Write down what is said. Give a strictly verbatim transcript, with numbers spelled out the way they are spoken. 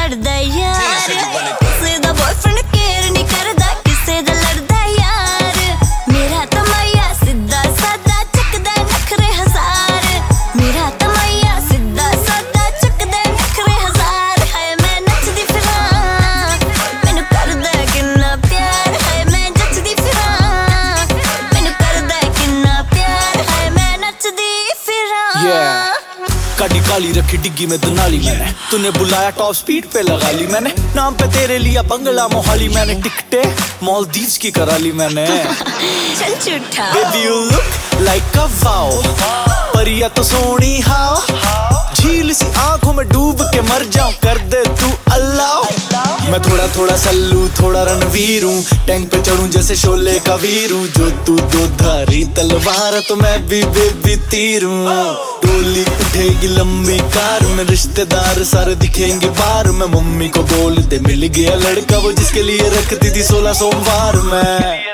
लड़दा यार, किसे दा बॉयफ्रेंड केयर नहीं करदा, किसे दा लड़दा यार। मेरा तमैया सीधा सादा चकदा नखरे हजार, मेरा तमैया सीधा सादा चकदा नखरे हजार। हाय मैं नचदी फिरां मैनू करदा किन्ना प्यार, हाय मैं जचदी फिरां मैनू करदा किन्ना प्यार, हाय मैं नचदी फिरां। काटी काली रखी डिग्गी में दुनाली मैंने, तूने बुलाया टॉप स्पीड पे लगा ली मैंने, नाम पे तेरे लिया बंगला मोहाली मैंने, टिकटे मालदीव्स की करा ली मैंने। चल झूठा Baby you look like a wow, परिया तो सोनी हाओ, झील सी आंखों में डूब के मर जाऊं, कर दे तू अल्लाह। मैं थोड़ा थोड़ा सल्लू थोड़ा रणवीर हूँ, टैंक पे चढ़ूं जैसे शोले का वीर हूँ, जो तू दो धारी तलवार तो मैं भी बेबी तीर हूँ। डोली उठेगी लंबी कार में, रिश्तेदार सारे दिखेंगे बाहर में, मम्मी को बोल दे मिल गया लड़का वो जिसके लिए रखती थी सोलह सोमवार में।